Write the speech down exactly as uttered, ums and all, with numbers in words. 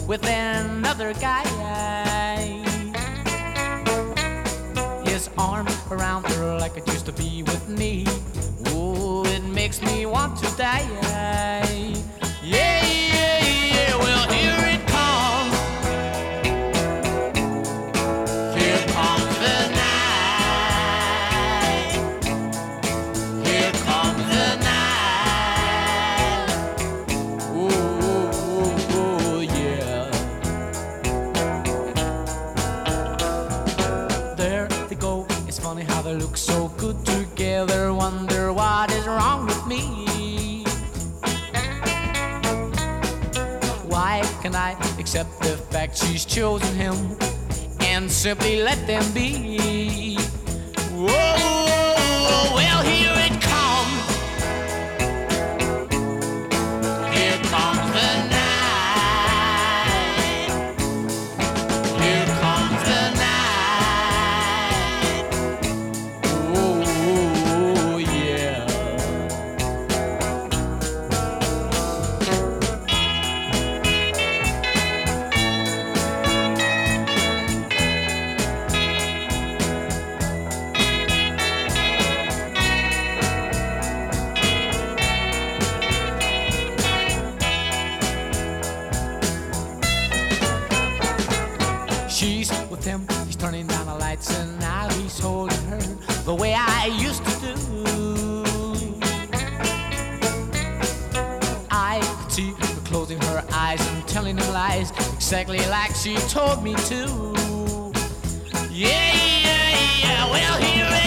with another guy. His arm around her like it used to be with me. Oh, it makes me want to die. Yeah, yeah, yeah, well, here it comes. Here comes the night. Here comes the night. Ooh, ooh, ooh, yeah. There they go. It's funny how they look so good together. Wonder what is wrong with me. Why can I accept the fact she's chosen him and simply let them be? Whoa, well, here it comes. Here comes the night. Here comes the night. Oh, yeah. She's with him, he's turning down the lights, and now he's holding her the way I used to do. I could see her closing her eyes and telling him lies, exactly like she told me to. Yeah, yeah, yeah, well, here it